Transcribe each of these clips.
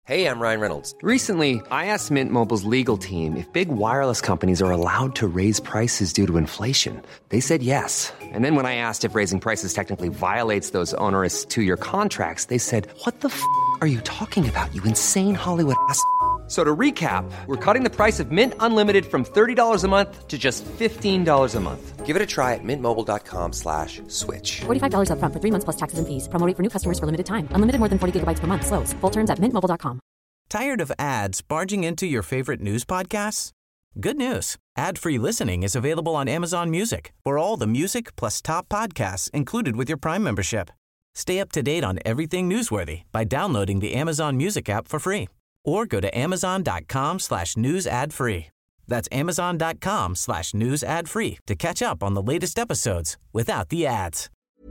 Hey, I'm Ryan Reynolds. Recently, I asked Mint Mobile's legal team if big wireless companies are allowed to raise prices due to inflation. They said yes. And then when I asked if raising prices technically violates those onerous two-year contracts, they said, "What the are you talking about, you insane Hollywood ass?" So to recap, we're cutting the price of Mint Unlimited from $30 a month to just $15 a month. Give it a try at mintmobile.com/switch. $45 up front for 3 months plus taxes and fees. Promo rate for new customers for limited time. Unlimited more than 40 gigabytes per month. Slows full terms at mintmobile.com. Tired of ads barging into your favorite news podcasts? Good news. Ad-free listening is available on Amazon Music for all the music plus top podcasts included with your Prime membership. Stay up to date on everything newsworthy by downloading the Amazon Music app for free. Or go to amazon.com/news ad free. That's amazon.com/news ad free to catch up on the latest episodes without the ads.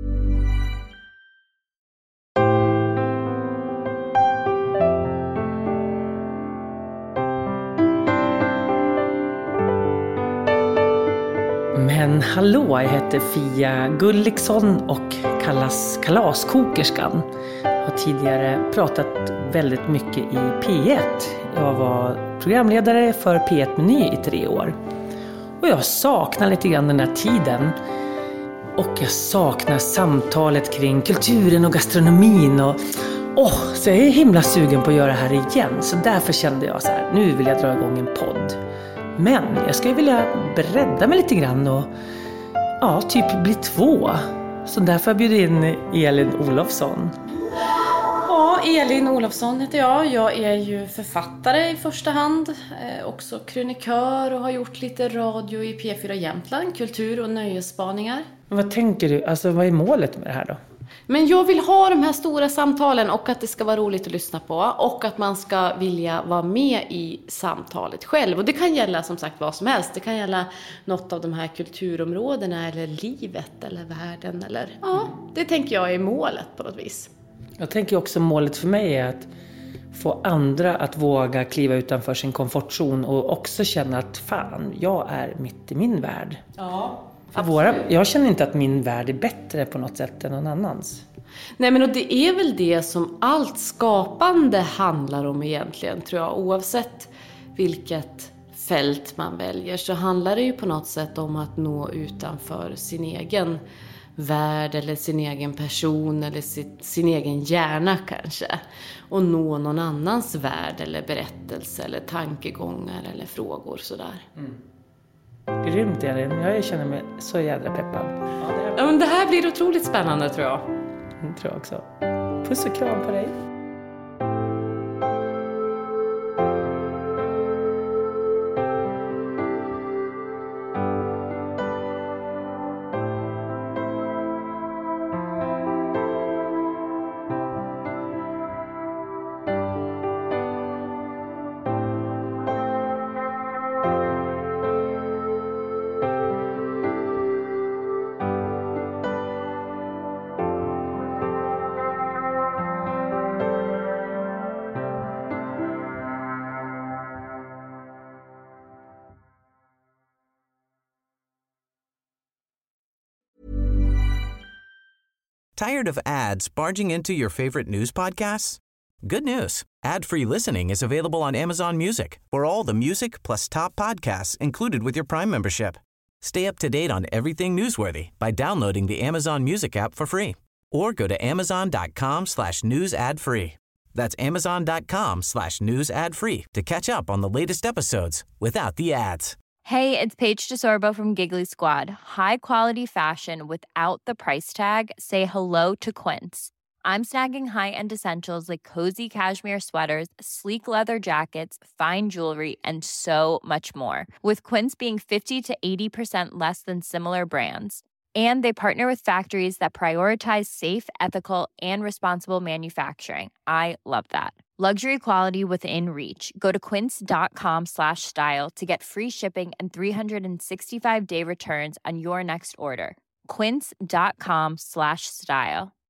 Men hallå, jag heter Fia Gulliksson och kallas Kalaskokerskan. Jag har tidigare pratat väldigt mycket i P1. Jag var programledare för P1-meny i 3 år. Och jag saknar lite grann den här tiden. Och jag saknar samtalet kring kulturen och gastronomin. Så jag är himla sugen på att göra det här igen. Så därför kände jag så här, nu vill jag dra igång en podd. Men jag skulle vilja bredda mig lite grann och typ bli 2. Så därför bjuder jag in Elin Olofsson. Ja, Elin Olofsson heter jag. Jag är ju författare i första hand. Också krönikör och har gjort lite radio i P4 Jämtland. Kultur- och nöjesspaningar. Vad tänker du? Alltså vad är målet med det här då? Men jag vill ha de här stora samtalen och att det ska vara roligt att lyssna på. Och att man ska vilja vara med i samtalet själv. Och det kan gälla som sagt vad som helst. Det kan gälla något av de här kulturområdena eller livet eller världen. Det tänker jag är målet på något vis. Jag tänker också målet för mig är att få andra att våga kliva utanför sin komfortzon. Och också känna att fan, jag är mitt i min värld. Ja. Jag känner inte att min värld är bättre på något sätt än någon annans. Nej, men och det är väl det som allt skapande handlar om egentligen, tror jag. Oavsett vilket fält man väljer så handlar det ju på något sätt om att nå utanför sin egen värld eller sin egen person eller sin egen hjärna kanske. Och nå någon annans värld eller berättelse eller tankegångar eller frågor sådär. Grymt Elin, jag känner mig så jädra peppad. Ja, men det här blir otroligt spännande tror jag. Det tror jag också. Puss och kram på dig. Tired of ads barging into your favorite news podcasts? Good news. Ad-free listening is available on Amazon Music for all the music plus top podcasts included with your Prime membership. Stay up to date on everything newsworthy by downloading the Amazon Music app for free. Or go to amazon.com/news ad free. That's amazon.com/news ad free to catch up on the latest episodes without the ads. Hey, it's Paige DeSorbo from Giggly Squad. High quality fashion without the price tag. Say hello to Quince. I'm snagging high-end essentials like cozy cashmere sweaters, sleek leather jackets, fine jewelry, and so much more. With Quince being 50 to 80% less than similar brands. And they partner with factories that prioritize safe, ethical, and responsible manufacturing. I love that. Luxury quality within reach. Go to quince.com/style to get free shipping and 365-day returns on your next order. Quince.com/style.